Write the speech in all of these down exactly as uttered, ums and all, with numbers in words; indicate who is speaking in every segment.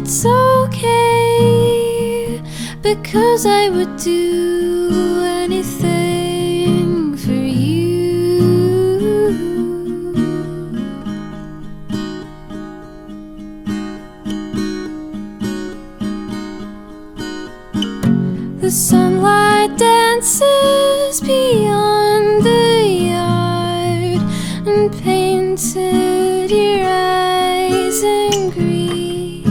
Speaker 1: it's okay, because I would do anything for you. The sunlight dances beyond the yard and painted your eyes in green,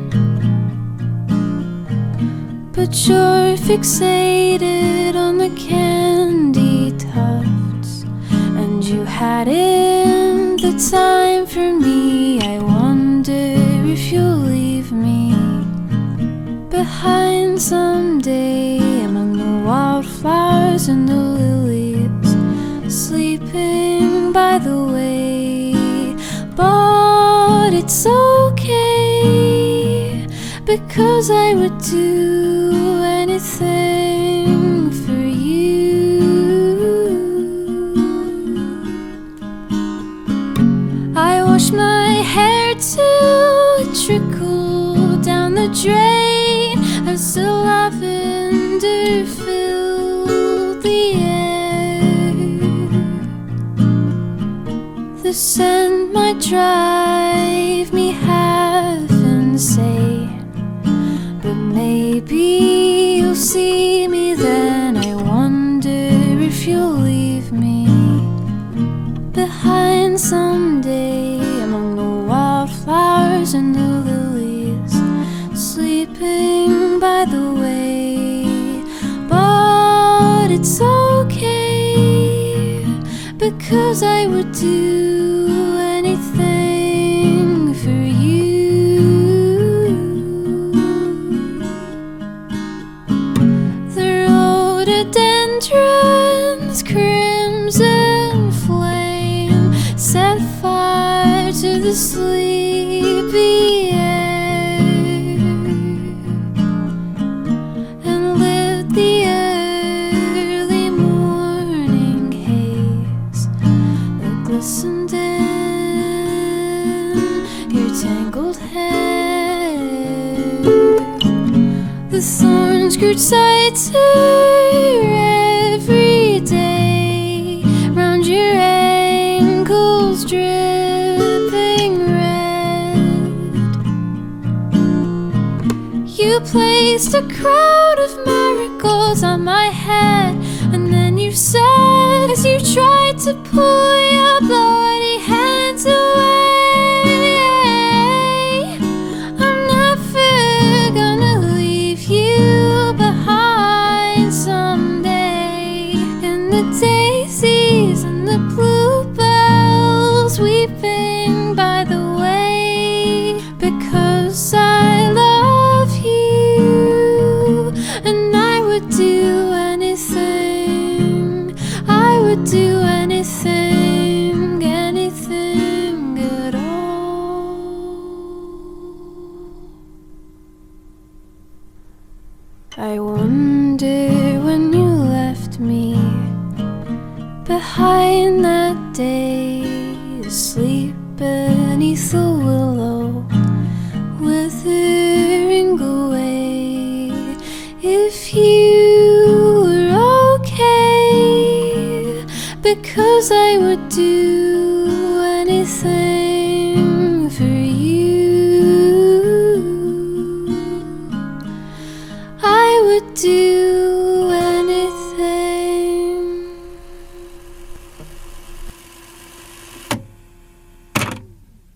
Speaker 1: but you're fixated on the candy tufts, and you hadn't the time for me. I wonder if you'll leave me behind someday among the wildflowers and the lilies, sleeping by the way. But it's okay, because I would do anything for you. I wash my hair till it trickled down the drain as the lavender filled the air. The scent might drive me half insane, but maybe you'll see me then. I wonder if you'll leave me behind someday among the wildflowers and the lilies, sleeping by the way. But it's okay, because I would do anything for you. The rhododendrons, crimson flame, set fire to the sleepy air and lit the early morning haze that glistened in your tangled hair. The thorns grew tighter every day round your ankles, dripping red. You placed a crown of marigolds on my head, and then you said, as you tried to pull your bloody hands away, I'm never gonna leave you behind someday. In the daisies and the bluebells weeping by the way, because I love you, and I would do anything, I would do anything, anything at all. I wonder when you left me behind that day, asleep beneath the willow, withering away. If you were okay, because I would do anything for you. I would do